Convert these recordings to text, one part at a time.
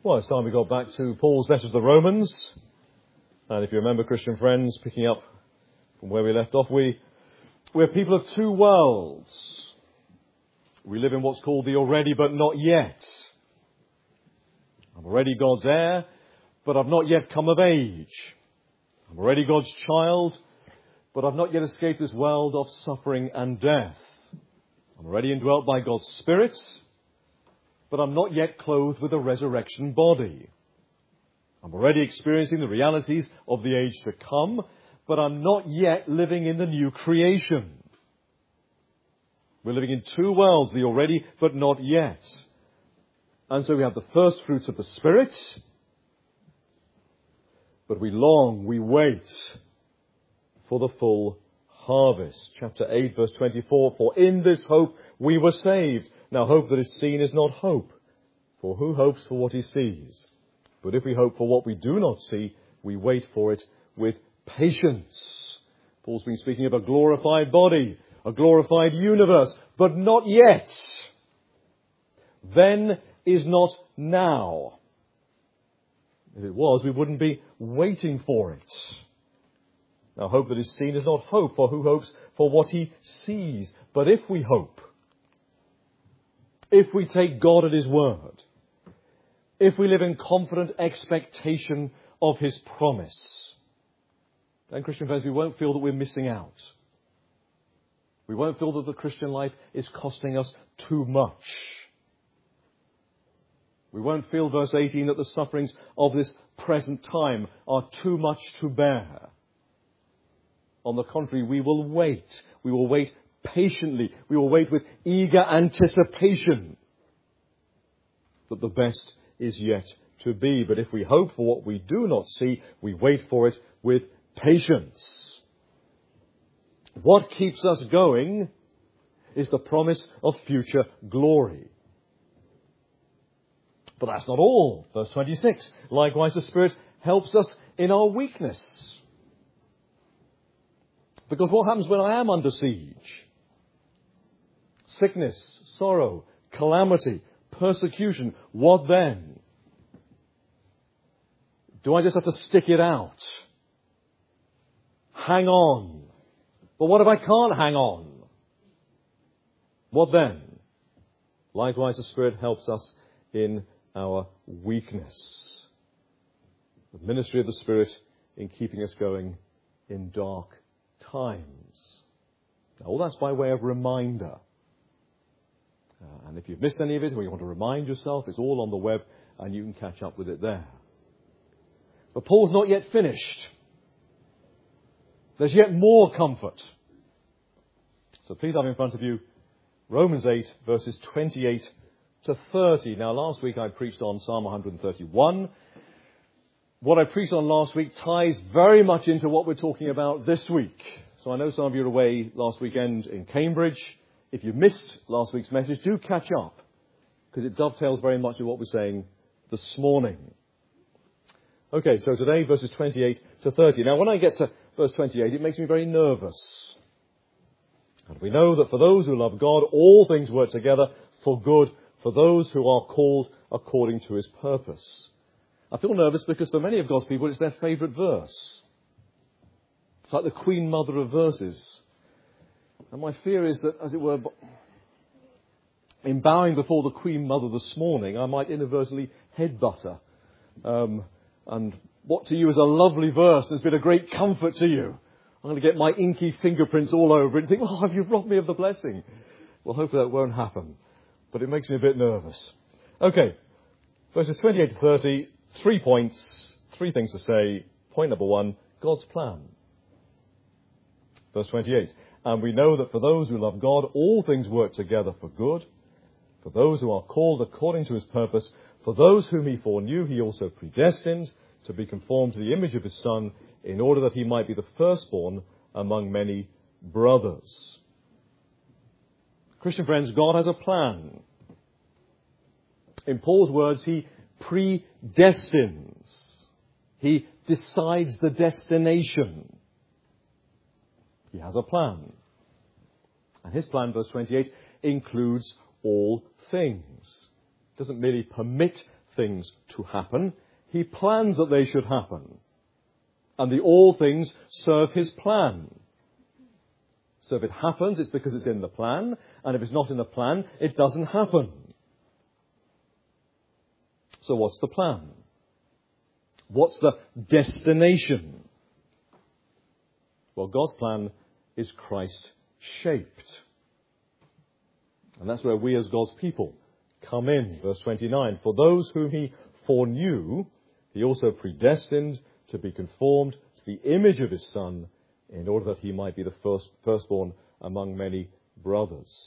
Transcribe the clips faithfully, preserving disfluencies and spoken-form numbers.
Well, it's time we got back to Paul's letter to the Romans. And if you remember, Christian friends, picking up from where we left off, we, we're people of two worlds. We live in what's called the already but not yet. I'm already God's heir, but I've not yet come of age. I'm already God's child, but I've not yet escaped this world of suffering and death. I'm already indwelt by God's Spirit, but I'm not yet clothed with a resurrection body. I'm already experiencing the realities of the age to come, but I'm not yet living in the new creation. We're living in two worlds, the already but not yet. And so we have the first fruits of the Spirit, but we long, we wait for the full harvest. Chapter eight, verse twenty-four, for in this hope we were saved. Now hope that is seen is not hope, for who hopes for what he sees? But if we hope for what we do not see, we wait for it with patience. Paul's been speaking of a glorified body, a glorified universe, but not yet. Then is not now. If it was, we wouldn't be waiting for it. Now, hope that is seen is not hope, for who hopes for what he sees? But if we hope, if we take God at his word, if we live in confident expectation of his promise, then, Christian friends, we won't feel that we're missing out. We won't feel that the Christian life is costing us too much. We won't feel, verse eighteen, that the sufferings of this present time are too much to bear. On the contrary, we will wait. We will wait patiently. We will wait with eager anticipation that the best is yet to be. But if we hope for what we do not see, we wait for it with patience. What keeps us going is the promise of future glory. But that's not all. Verse twenty-six, likewise the Spirit helps us in our weakness. Because what happens when I am under siege? Sickness, sorrow, calamity, persecution. What then? Do I just have to stick it out? Hang on. But what if I can't hang on? What then? Likewise, the Spirit helps us in our weakness. The ministry of the Spirit in keeping us going in dark times. Now, all that's by way of reminder. Uh, and if you've missed any of it or you want to remind yourself, it's all on the web and you can catch up with it there. But Paul's not yet finished. There's yet more comfort. So please have in front of you Romans eight, verses twenty-eight to thirty. Now, last week I preached on Psalm one thirty-one. What I preached on last week ties very much into what we're talking about this week. So I know some of you were away last weekend in Cambridge. If you missed last week's message, do catch up, because it dovetails very much with what we're saying this morning. Okay, so today, verses twenty-eight to thirty. Now, when I get to verse twenty-eight, it makes me very nervous. And we know that for those who love God, all things work together for good, for those who are called according to his purpose. I feel nervous because for many of God's people, it's their favourite verse. It's like the Queen Mother of verses. And my fear is that, as it were, in bowing before the Queen Mother this morning, I might inadvertently headbutt her. Um, and what to you is a lovely verse has been a great comfort to you. I'm going to get my inky fingerprints all over it and think, oh, have you robbed me of the blessing? Well, hopefully that won't happen. But it makes me a bit nervous. Okay, verses twenty-eight to thirty, three points, three things to say. Point number one, God's plan. Verse twenty-eight, and we know that for those who love God, all things work together for good. For those who are called according to his purpose, for those whom he foreknew, he also predestined to be conformed to the image of his Son, in order that he might be the firstborn among many brothers. Christian friends, God has a plan. In Paul's words, he predestines. He decides the destination. He has a plan. And his plan, verse twenty-eight, includes all things. It doesn't merely permit things to happen. He plans that they should happen. And the all things serve his plan. So if it happens, it's because it's in the plan. And if it's not in the plan, it doesn't happen. So what's the plan? What's the destination? Well, God's plan is Christ-shaped. And that's where we as God's people come in. Verse twenty-nine, for those whom he foreknew, he also predestined to be conformed to the image of his Son, in order that he might be the first, firstborn among many brothers.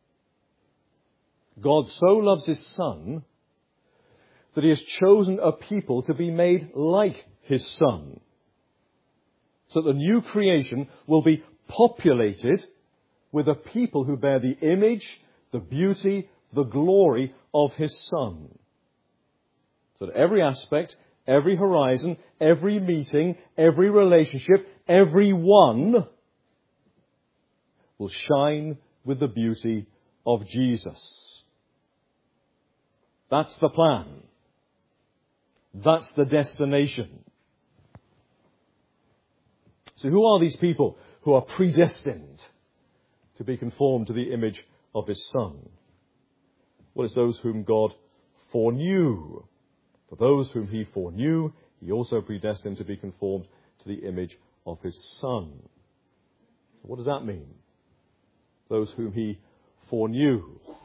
God so loves his Son that he has chosen a people to be made like his Son, so that the new creation will be populated with a people who bear the image, the beauty, the glory of his Son. So that every aspect, every horizon, every meeting, every relationship, every one will shine with the beauty of Jesus. That's the plan. That's the destination. So who are these people who are predestined to be conformed to the image of his Son? Well, it's those whom God foreknew. For those whom he foreknew, he also predestined to be conformed to the image of his Son. What does that mean? Those whom he foreknew.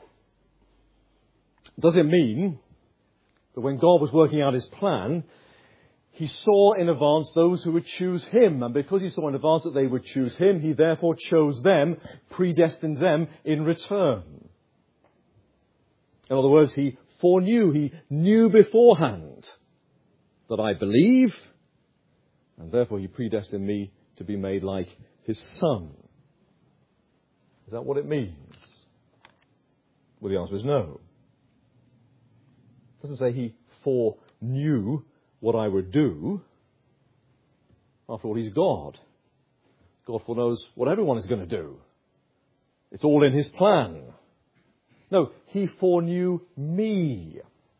Does it mean that when God was working out his plan, he saw in advance those who would choose him, and because he saw in advance that they would choose him, he therefore chose them, predestined them in return? In other words, he foreknew, he knew beforehand that I believe, and therefore he predestined me to be made like his Son. Is that what it means? Well, the answer is no. It doesn't say he foreknew what I would do. After all, he's God. God foreknows what everyone is going to do. It's all in his plan. No, he foreknew me.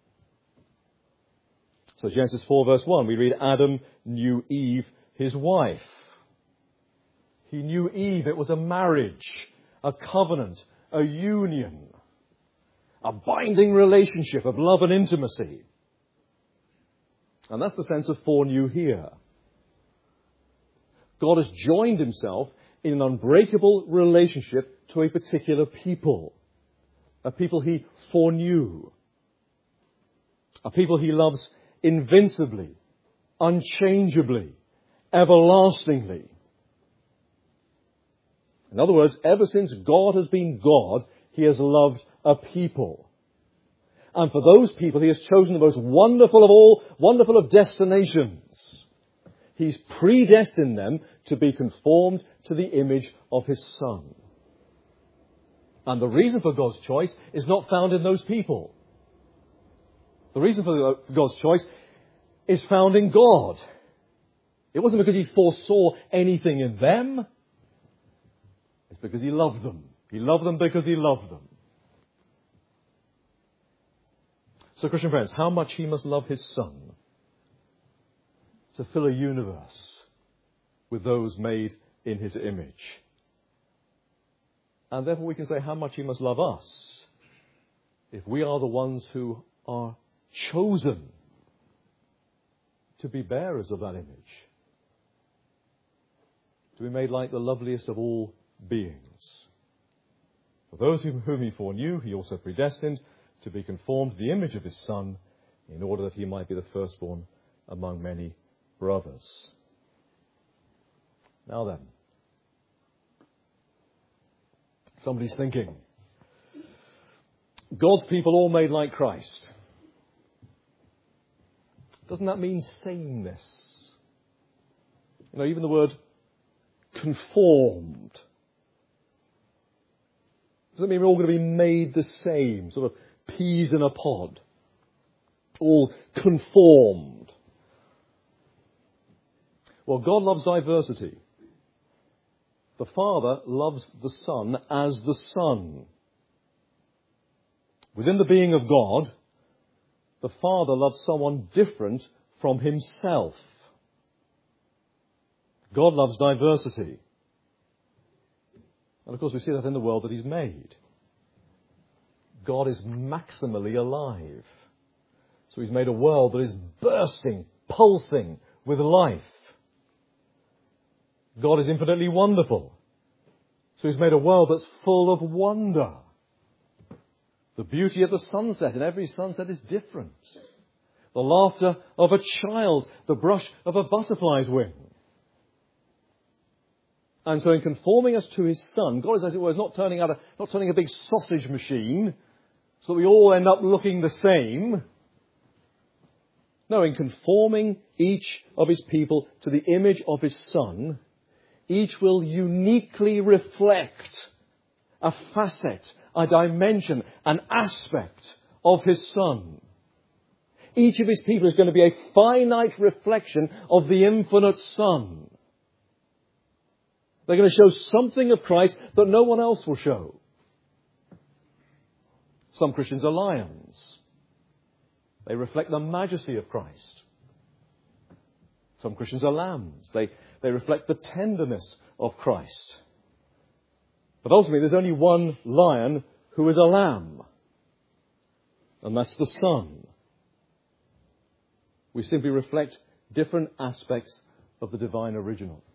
So Genesis four verse one, we read, Adam knew Eve, his wife. He knew Eve. It was a marriage, a covenant, a union, a binding relationship of love and intimacy. And that's the sense of foreknew here. God has joined himself in an unbreakable relationship to a particular people. A people he foreknew. A people he loves invincibly, unchangeably, everlastingly. In other words, ever since God has been God, he has loved a people. And for those people, he has chosen the most wonderful of all, wonderful of destinations. He's predestined them to be conformed to the image of his Son. And the reason for God's choice is not found in those people. The reason for God's choice is found in God. It wasn't because he foresaw anything in them. It's because he loved them. He loved them because he loved them. So, Christian friends, how much he must love his Son to fill a universe with those made in his image. And therefore we can say how much he must love us if we are the ones who are chosen to be bearers of that image. To be made like the loveliest of all beings. For those whom he foreknew, he also predestined to be conformed to the image of his Son, in order that he might be the firstborn among many brothers. Now then, somebody's thinking, God's people all made like Christ. Doesn't that mean sameness? You know, even the word conformed. Doesn't mean we're all going to be made the same, sort of peas in a pod, all conformed. Well, God loves diversity. The Father loves the Son as the Son. Within the being of God, the Father loves someone different from himself. God loves diversity. And of course we see that in the world that he's made. God is maximally alive. So he's made a world that is bursting, pulsing with life. God is infinitely wonderful. So he's made a world that's full of wonder. The beauty of the sunset, and every sunset is different. The laughter of a child, the brush of a butterfly's wing. And so in conforming us to his Son, God is, as it were, not turning out a, not turning a big sausage machine so that we all end up looking the same. No, in conforming each of his people to the image of his Son, each will uniquely reflect a facet, a dimension, an aspect of his Son. Each of his people is going to be a finite reflection of the infinite Son. They're going to show something of Christ that no one else will show. Some Christians are lions. They reflect the majesty of Christ. Some Christians are lambs. They, they reflect the tenderness of Christ. But ultimately, there's only one lion who is a lamb. And that's the Son. We simply reflect different aspects of the divine original.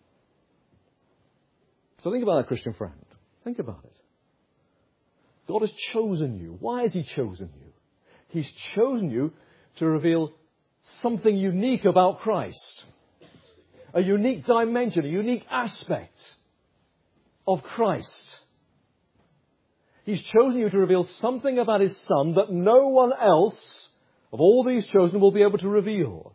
So think about that, Christian friend. Think about it. God has chosen you. Why has he chosen you? He's chosen you to reveal something unique about Christ. A unique dimension, a unique aspect of Christ. He's chosen you to reveal something about his Son that no one else of all these chosen will be able to reveal.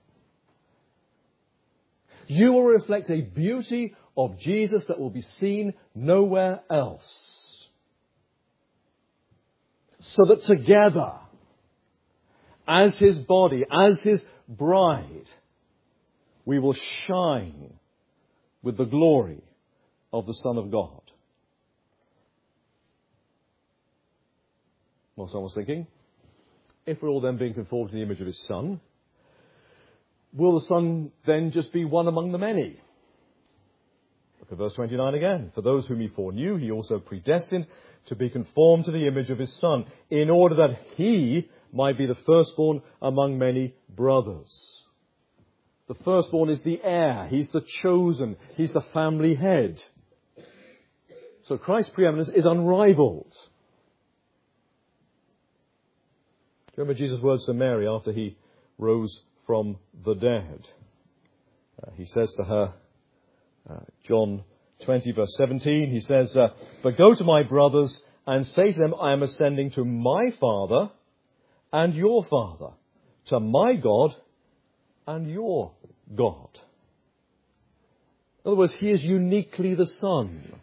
You will reflect a beauty of Jesus that will be seen nowhere else. So that together, as his body, as his bride, we will shine with the glory of the Son of God. Well, someone was thinking, if we're all then being conformed to the image of his Son, will the Son then just be one among the many? Look at verse twenty-nine again. For those whom he foreknew, he also predestined to be conformed to the image of his Son, in order that he might be the firstborn among many brothers. The firstborn is the heir. He's the chosen. He's the family head. So Christ's preeminence is unrivaled. Do you remember Jesus' words to Mary after he rose from the dead? Uh, he says to her, uh, John twenty verse seventeen, he says, uh, but go to my brothers and say to them, I am ascending to my Father and your Father, to my God and your God. In other words, he is uniquely the Son.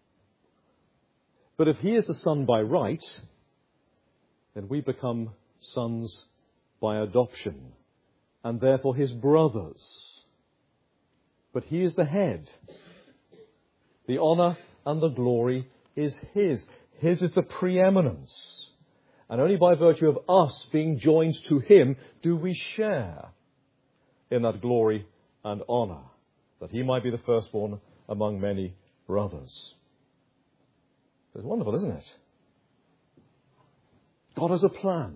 But if he is the Son by right, then we become sons by adoption, and therefore his brothers. But he is the head. The honour and the glory is his. His is the preeminence. And only by virtue of us being joined to him do we share in that glory and honour, that he might be the firstborn among many brothers. It's wonderful, isn't it? God has a plan.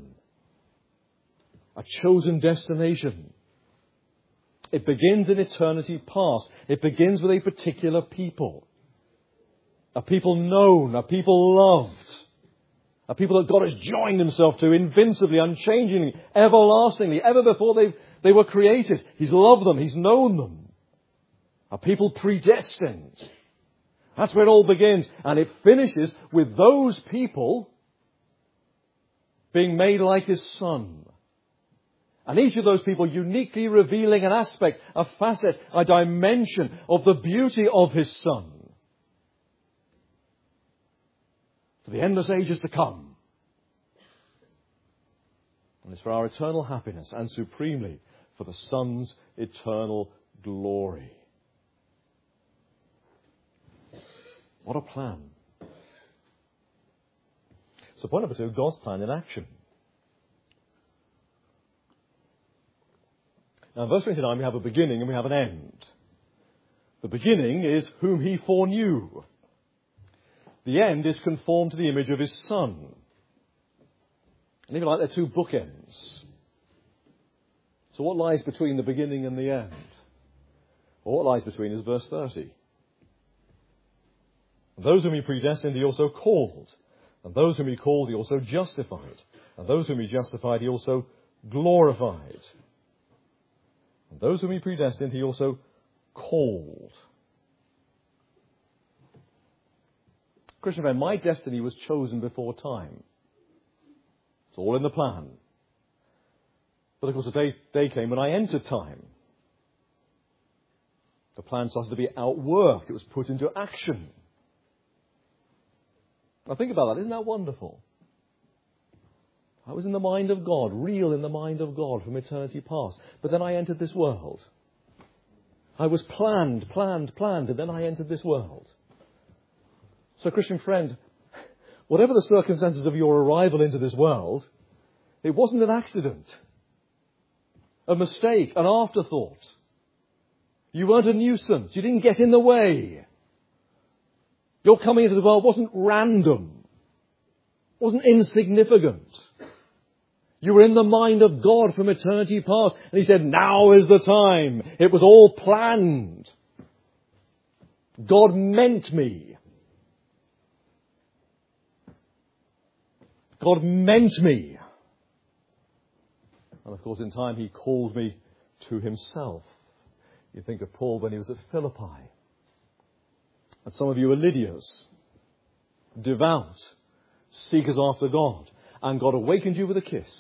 A chosen destination. It begins in eternity past. It begins with a particular people. A people known, a people loved. A people that God has joined himself to invincibly, unchangingly, everlastingly, ever before they, they were created. He's loved them, he's known them. A people predestined. That's where it all begins. And it finishes with those people being made like his Son. And each of those people uniquely revealing an aspect, a facet, a dimension of the beauty of his Son. For the endless ages to come. And it's for our eternal happiness and supremely for the Son's eternal glory. What a plan. So point number two, God's plan in action. Now in verse twenty-nine we have a beginning and we have an end. The beginning is whom he foreknew. The end is conformed to the image of his Son. And even like they're two bookends. So what lies between the beginning and the end? Well, what lies between is verse thirty. And those whom he predestined he also called. And those whom he called he also justified. And those whom he justified he also glorified. And those whom he predestined he also called. Christian friend, my destiny was chosen before time. It's all in the plan. But of course the day, day came when I entered time. The plan started to be outworked. It was put into action. Now think about that. Isn't that wonderful? I was in the mind of God, real in the mind of God from eternity past. But then I entered this world. I was planned, planned, planned, and then I entered this world. So, Christian friend, whatever the circumstances of your arrival into this world, it wasn't an accident, a mistake, an afterthought. You weren't a nuisance. You didn't get in the way. Your coming into the world wasn't random, wasn't insignificant. You were in the mind of God from eternity past. And he said, now is the time. It was all planned. God meant me. God meant me. And of course in time he called me to himself. You think of Paul when he was at Philippi. And some of you are Lydias, devout, seekers after God. And God awakened you with a kiss.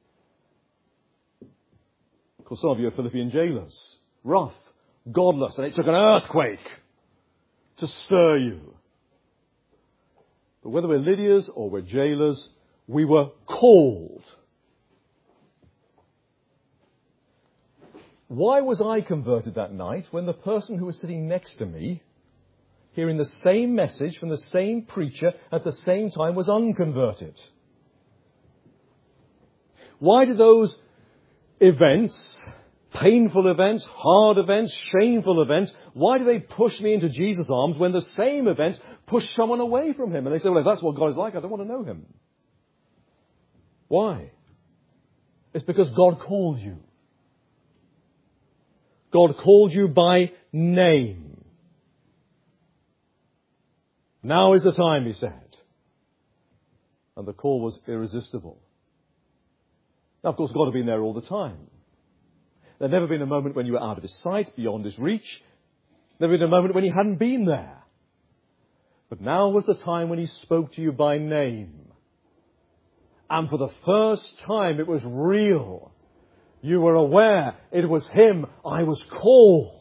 Of course, some of you are Philippian jailers, rough, godless, and it took an earthquake to stir you. But whether we're Lydias or we're jailers, we were called. Why was I converted that night when the person who was sitting next to me, hearing the same message from the same preacher at the same time, was unconverted? Why did those events, painful events, hard events, shameful events, why do they push me into Jesus' arms when the same events push someone away from him? And they say, well, if that's what God is like, I don't want to know him. Why? It's because God called you. God called you by name. Now is the time, he said. And the call was irresistible. Now, of course, God had been there all the time. There had never been a moment when you were out of his sight, beyond his reach. There had been a moment when he hadn't been there. But now was the time when he spoke to you by name. And for the first time, it was real. You were aware it was him. I was called.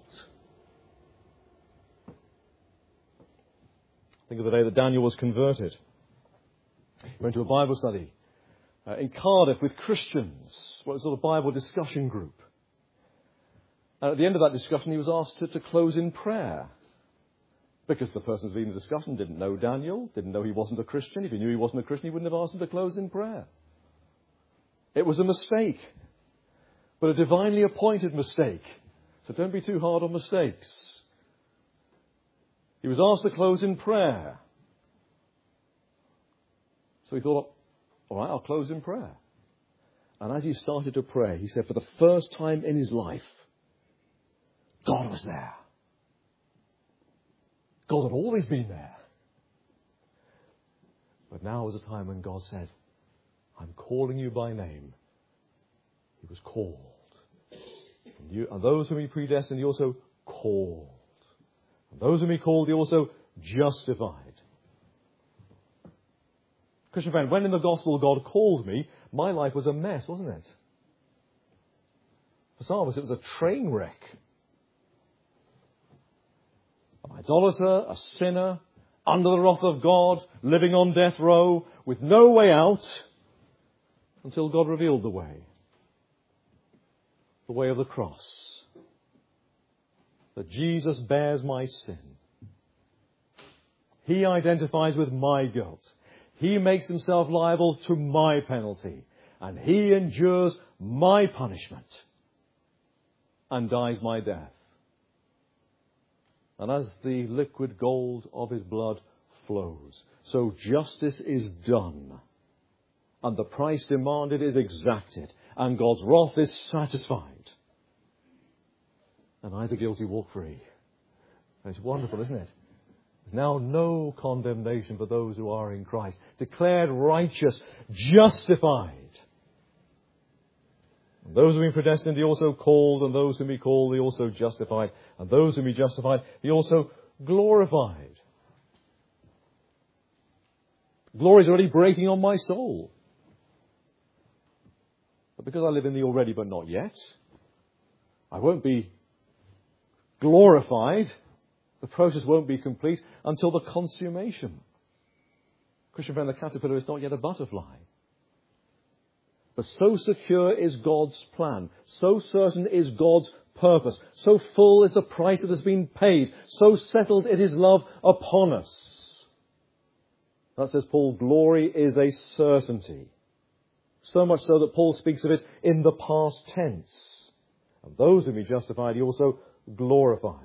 Think of the day that Daniel was converted. He went to a Bible study uh, in Cardiff with Christians. What was sort of Bible discussion group. And at the end of that discussion, he was asked to, to close in prayer. Because the person who was leading the discussion didn't know Daniel, didn't know he wasn't a Christian. If he knew he wasn't a Christian, he wouldn't have asked him to close in prayer. It was a mistake. But a divinely appointed mistake. So don't be too hard on mistakes. He was asked to close in prayer. So he thought, all right, I'll close in prayer. And as he started to pray, he said for the first time in his life, God was there. God had always been there. But now was a time when God said, I'm calling you by name. He was called. And, you, and those whom he predestined, he also called. And those whom he called, he also justified. Christian friend, when in the gospel God called me, my life was a mess, wasn't it? For some of us, it was a train wreck. An idolater, a sinner, under the wrath of God, living on death row, with no way out, until God revealed the way. The way of the cross. That Jesus bears my sin. He identifies with my guilt. He makes himself liable to my penalty. And he endures my punishment. and dies my death. And as the liquid gold of his blood flows, so justice is done, and the price demanded is exacted, and God's wrath is satisfied. And I, the guilty, walk free. And it's wonderful, isn't it? There's now no condemnation for those who are in Christ. Declared righteous, justified. And those whom he predestined, he also called, and those whom he called, he also justified. And those whom he justified, he also glorified. Glory is already breaking on my soul. But because I live in the already but not yet, I won't be glorified. The process won't be complete until the consummation. Christian friend, the caterpillar is not yet a butterfly. But so secure is God's plan, so certain is God's purpose, so full is the price that has been paid, so settled is his love upon us. That, says Paul, glory is a certainty. So much so that Paul speaks of it in the past tense. And those whom he justified, he also glorified.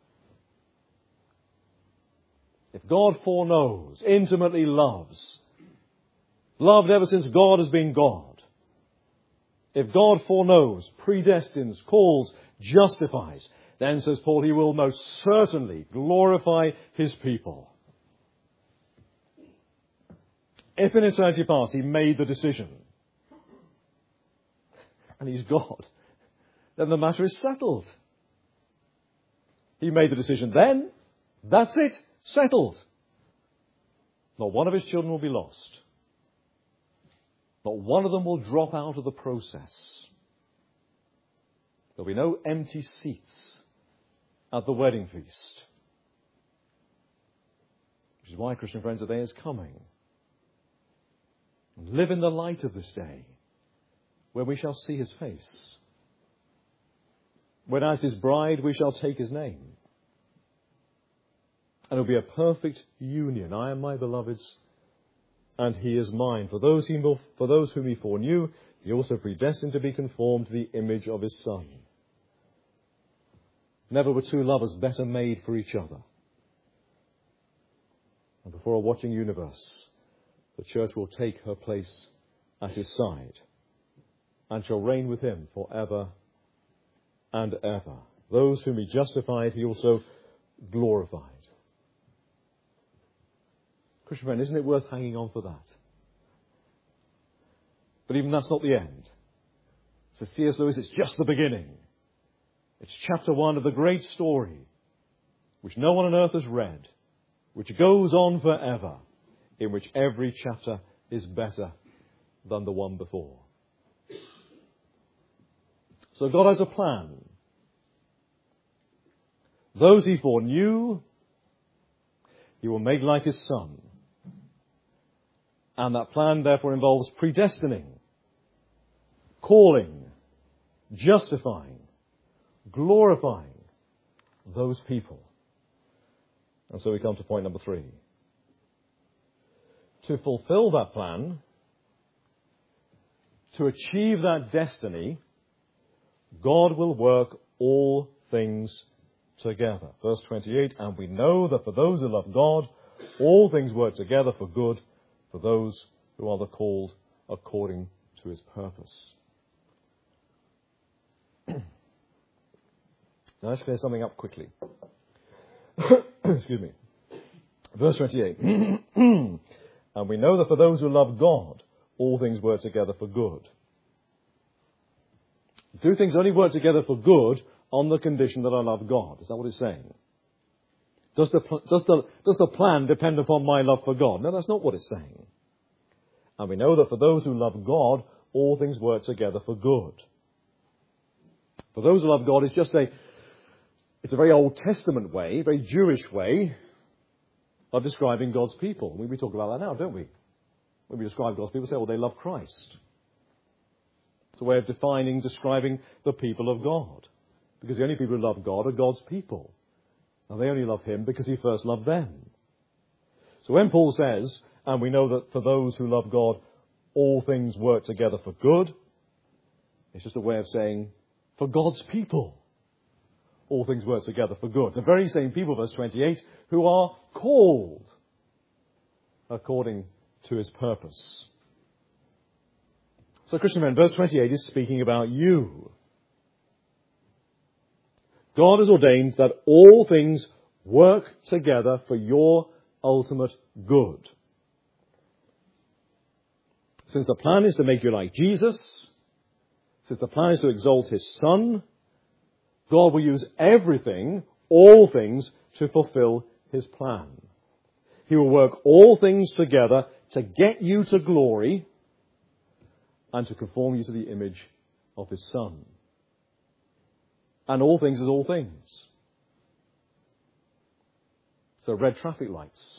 If God foreknows, intimately loves, loved ever since God has been God, if God foreknows, predestines, calls, justifies, then, says Paul, he will most certainly glorify his people. If in eternity past he made the decision, and he's God, then the matter is settled. He made the decision then, that's it, settled. Not one of his children will be lost. Not one of them will drop out of the process. There'll be no empty seats at the wedding feast. Which is why, Christian friends, the day is coming. Live in the light of this day, where we shall see his face. When as his bride we shall take his name. And it will be a perfect union. I am my beloved's, and he is mine. For those, he, for those whom he foreknew, he also predestined to be conformed to the image of his Son. Never were two lovers better made for each other. And before a watching universe, the church will take her place at his side and shall reign with him forever and ever. Those whom he justified, he also glorified. Christian friend, isn't it worth hanging on for that? But even that's not the end. So C S Lewis, it's just the beginning. It's chapter one of the great story, which no one on earth has read, which goes on forever, in which every chapter is better than the one before. So God has a plan. Those he foreknew, he will make like his Son. And that plan therefore involves predestining, calling, justifying, glorifying those people. And so we come to point number three. To fulfill that plan, to achieve that destiny, God will work all things together. Verse twenty-eight, and we know that for those who love God, all things work together for good, for those who are the called according to his purpose. Now let's clear something up quickly. Excuse me. Verse twenty-eight. And we know that for those who love God, all things work together for good. Do things only work together for good on the condition that I love God? Is that what it's saying? Does the, does the, does the plan depend upon my love for God? No, that's not what it's saying. And we know that for those who love God, all things work together for good. For those who love God, it's just a, it's a very Old Testament way, very Jewish way of describing God's people. We, we talk about that now, don't we? When we describe God's people, we say, well, they love Christ. It's a way of defining, describing the people of God. Because the only people who love God are God's people. And they only love him because he first loved them. So when Paul says, and we know that for those who love God, all things work together for good, it's just a way of saying, for God's people. all things work together for good. The very same people, verse twenty-eight, who are called according to his purpose. So, Christian friend, verse twenty-eight is speaking about you. God has ordained that all things work together for your ultimate good. Since the plan is to make you like Jesus, since the plan is to exalt his Son, God will use everything, all things, to fulfill his plan. He will work all things together to get you to glory and to conform you to the image of his Son. And all things is all things. So red traffic lights,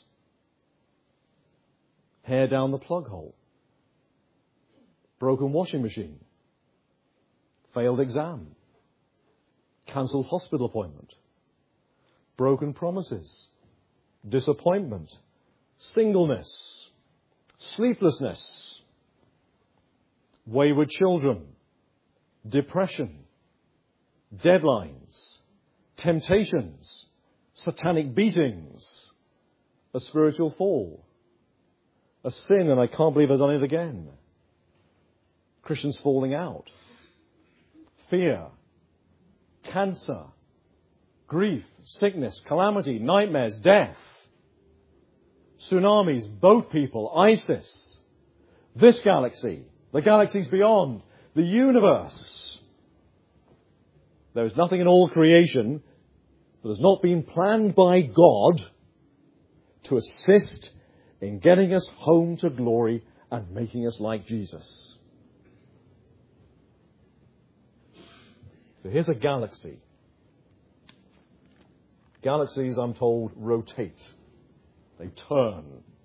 hair down the plug hole, broken washing machine, failed exam, cancelled hospital appointment, broken promises, disappointment, singleness, sleeplessness, wayward children, depression, deadlines, temptations, satanic beatings, a spiritual fall, a sin, and I can't believe I've done it again. Christians falling out, fear, cancer, grief, sickness, calamity, nightmares, death, tsunamis, boat people, ISIS, this galaxy, the galaxies beyond, the universe. There is nothing in all creation that has not been planned by God to assist in getting us home to glory and making us like Jesus. So here's a galaxy. Galaxies, I'm told, rotate. They turn.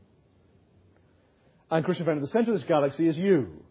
And Christian friend, at the center of this galaxy is you.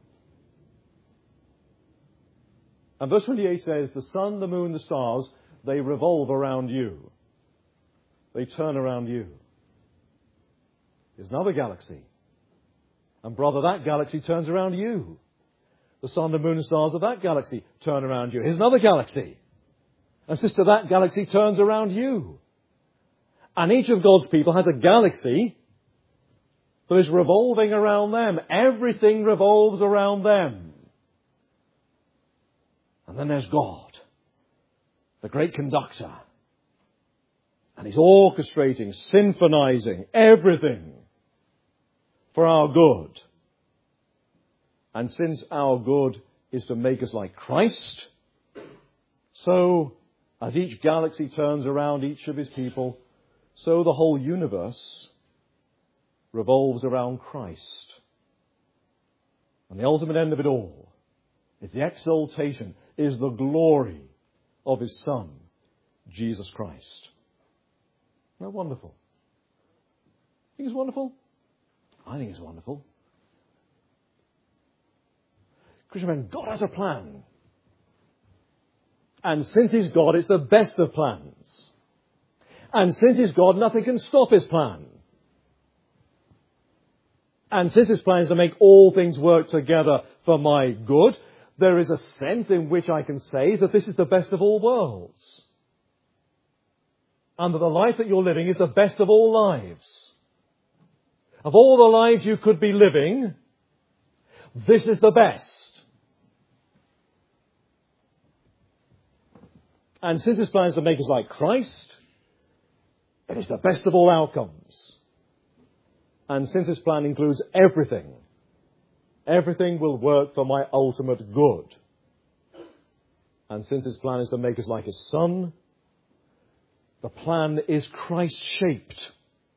And verse twenty-eight says, the sun, the moon, the stars, they revolve around you. They turn around you. There's another galaxy. And brother, that galaxy turns around you. The sun, the moon, and stars of that galaxy turn around you. Here's another galaxy. And sister, that galaxy turns around you. And each of God's people has a galaxy that is revolving around them. Everything revolves around them. And then there's God, the great conductor. And he's orchestrating, symphonizing everything for our good. And since our good is to make us like Christ, so as each galaxy turns around each of his people, so the whole universe revolves around Christ. And the ultimate end of it all is the exaltation, is the glory of his Son, Jesus Christ. Isn't that wonderful? Think it's wonderful? I think it's wonderful. Christian friend, God has a plan. And since he's God, it's the best of plans. And since he's God, nothing can stop his plan. And since his plan is to make all things work together for my good, there is a sense in which I can say that this is the best of all worlds. And that the life that you're living is the best of all lives. Of all the lives you could be living, this is the best. And since his plan is to make us like Christ, it is the best of all outcomes. And since his plan includes everything, everything will work for my ultimate good. And since his plan is to make us like his Son, the plan is Christ-shaped.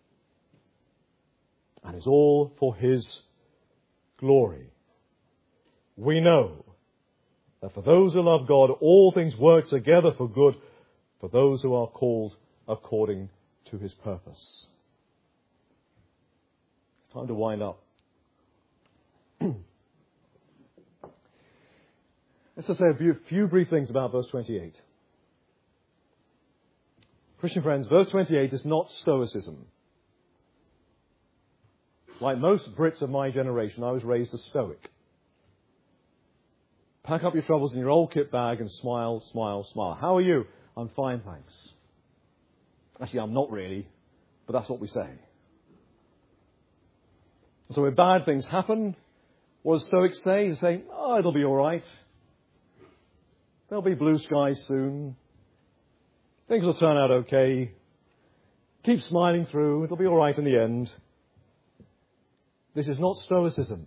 And is all for his glory. We know that for those who love God, all things work together for good, for those who are called according to his purpose. It's time to wind up. Let's just say a few brief things about verse twenty-eight. Christian friends, verse twenty-eight is not Stoicism. Like most Brits of my generation, I was raised a Stoic. Pack up your troubles in your old kit bag and smile, smile, smile. How are you? I'm fine, thanks. Actually, I'm not really, but that's what we say. So when bad things happen, what do Stoics say? They say, oh, it'll be all right. There'll be blue skies soon. Things will turn out okay. Keep smiling through. It'll be all right in the end. This is not Stoicism.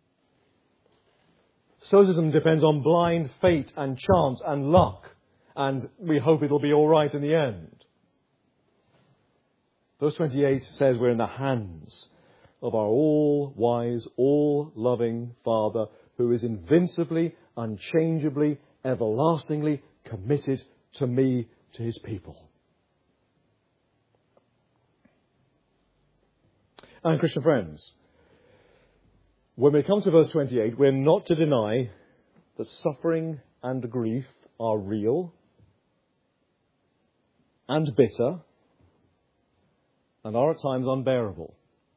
Stoicism depends on blind fate and chance and luck. And we hope it'll be all right in the end. Verse twenty-eight says we're in the hands of our all-wise, all-loving Father who is invincibly, unchangeably, everlastingly committed to me, to his people. And Christian friends, when we come to verse twenty-eight, we're not to deny that suffering and grief are real and bitter and are at times unbearable.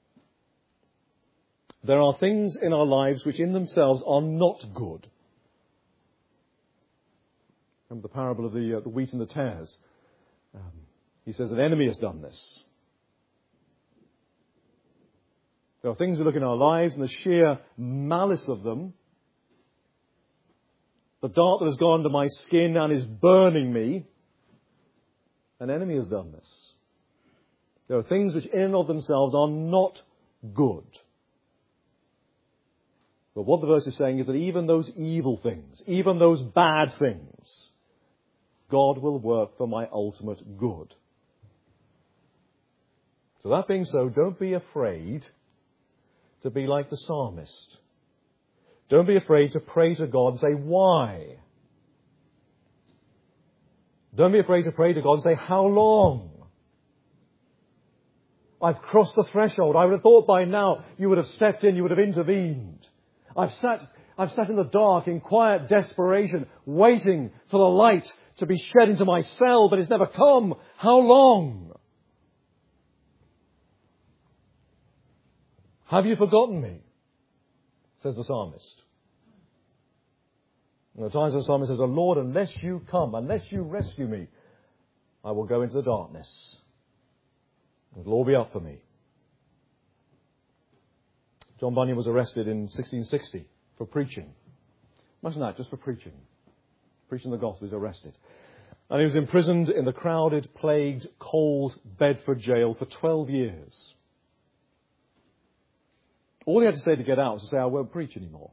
There are things in our lives which in themselves are not good. Remember the parable of the, uh, the wheat and the tares. Um, he says an enemy has done this. There are things we look in our lives and the sheer malice of them, the dart that has gone into my skin and is burning me, an enemy has done this. There are things which in and of themselves are not good. But what the verse is saying is that even those evil things, even those bad things, God will work for my ultimate good. So that being so, don't be afraid to be like the psalmist. Don't be afraid to pray to God and say, why? Don't be afraid to pray to God and say, how long? I've crossed the threshold. I would have thought by now you would have stepped in, you would have intervened. I've sat, I've sat in the dark in quiet desperation, waiting for the light to be shed into my cell, but it's never come. How long? Have you forgotten me? Says the psalmist. And at times the psalmist says, oh Lord, unless you come, unless you rescue me, I will go into the darkness. It'll all be up for me. John Bunyan was arrested in sixteen sixty for preaching. Imagine that, just for preaching. Preaching the gospel, he was arrested. And he was imprisoned in the crowded, plagued, cold Bedford jail for twelve years. All he had to say to get out was to say, I won't preach anymore.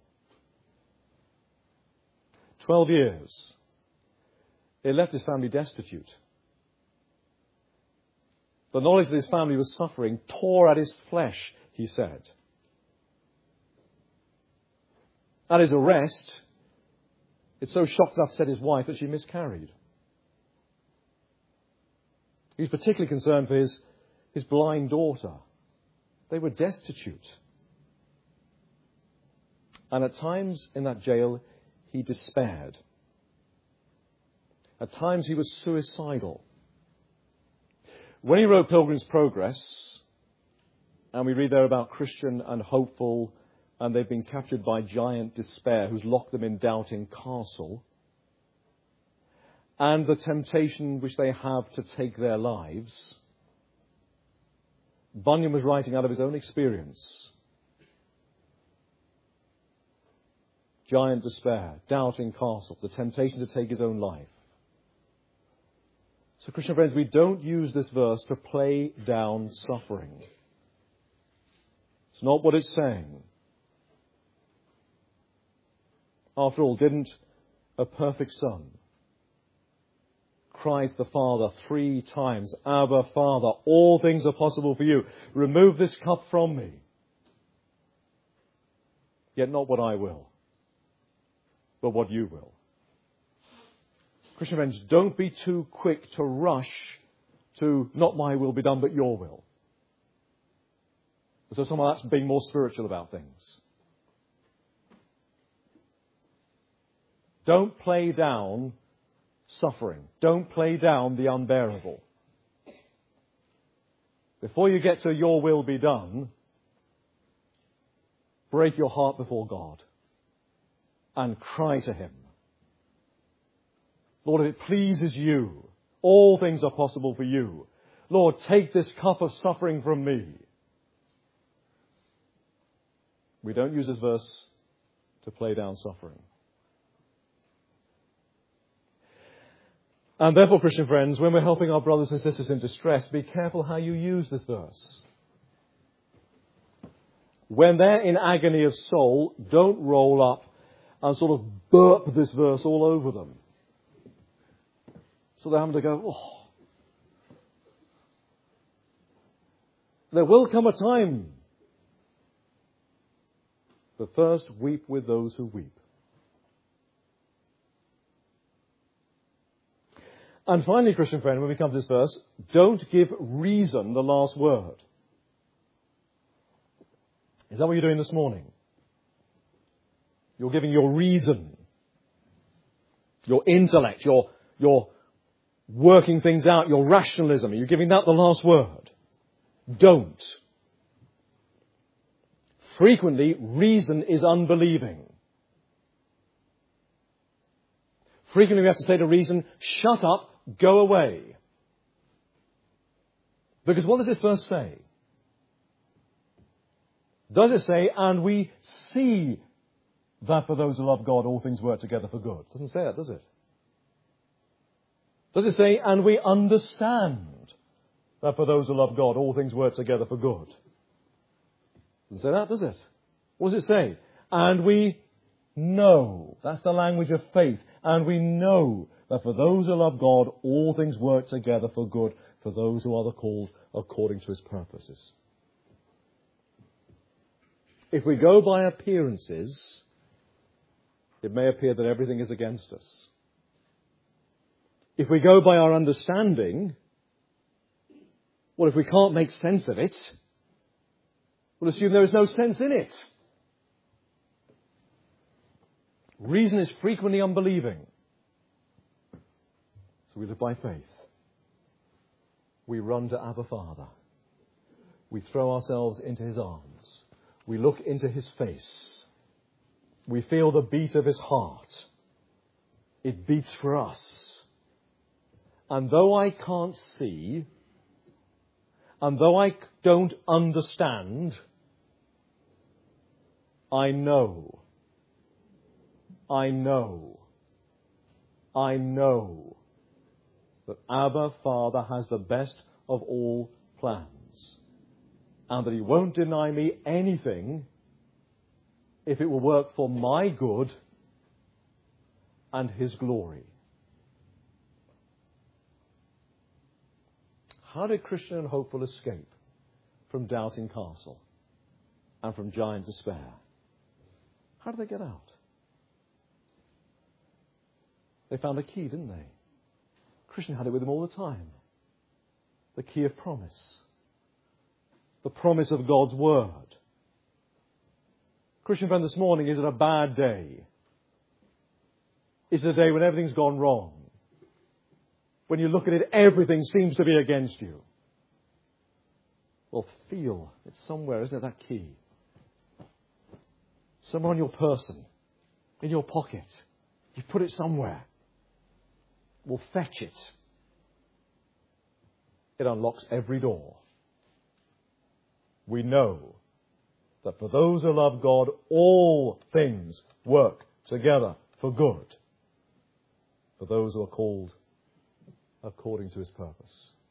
Twelve years. It left his family destitute. The knowledge that his family was suffering tore at his flesh, he said. At his arrest, it so shocked and upset his wife that she miscarried. He was particularly concerned for his, his blind daughter. They were destitute. And at times in that jail, he despaired. At times he was suicidal. When he wrote Pilgrim's Progress, and we read there about Christian and hopeful, and they've been captured by giant despair who's locked them in Doubting Castle, and the temptation which they have to take their lives, Bunyan was writing out of his own experience. Giant despair, Doubting Castle, the temptation to take his own life. So, Christian friends, we don't use this verse to play down suffering. It's not what it's saying. After all, didn't a perfect son cry to the Father three times, Abba, Father, all things are possible for you. Remove this cup from me. Yet not what I will, but what you will. Christian friends, don't be too quick to rush to not my will be done, but your will. So somehow that's being more spiritual about things. Don't play down suffering. Don't play down the unbearable. Before you get to your will be done, break your heart before God and cry to him. Lord, if it pleases you, All things are possible for you. Lord, take this cup of suffering from me. We don't use this verse to play down suffering. And therefore, Christian friends, when we're helping our brothers and sisters in distress, be careful how you use this verse. When they're in agony of soul, don't roll up and sort of burp this verse all over them. So they're having to go, oh. There will come a time. But first, weep with those who weep. And finally, Christian friend, when we come to this verse, don't give reason the last word. Is that what you're doing this morning? You're giving your reason, your intellect, your, your working things out, your rationalism. Are you giving that the last word? Don't. Frequently, reason is unbelieving. Frequently we have to say to reason, shut up, go away. Because what does this verse say? Does it say, and we see that for those who love God, all things work together for good? It doesn't say that, does it? Does it say, and we understand that for those who love God, all things work together for good? Doesn't say that, does it? What does it say? And we know. That's the language of faith. And we know that for those who love God, all things work together for good, for those who are the called according to his purposes. If we go by appearances, it may appear that everything is against us. If we go by our understanding, well, if we can't make sense of it, we'll assume there is no sense in it. Reason is frequently unbelieving. So we live by faith. We run to Abba Father. We throw ourselves into his arms. We look into his face. We feel the beat of his heart. It beats for us. And though I can't see, and though I don't understand, I know, I know, I know that Abba Father has the best of all plans, and that he won't deny me anything if it will work for my good and his glory. How did Christian and hopeful escape from Doubting Castle and from giant despair? How did they get out? They found a key, didn't they? Christian had it with him all the time. The key of promise. The promise of God's word. Christian friend, this morning, is it a bad day? Is it a day when everything's gone wrong? When you look at it, everything seems to be against you. Well, feel it's somewhere, isn't it, that key? Somewhere on your person, in your pocket. You put it somewhere. We'll fetch it. It unlocks every door. We know that for those who love God, all things work together for good. For those who are called according to his purpose.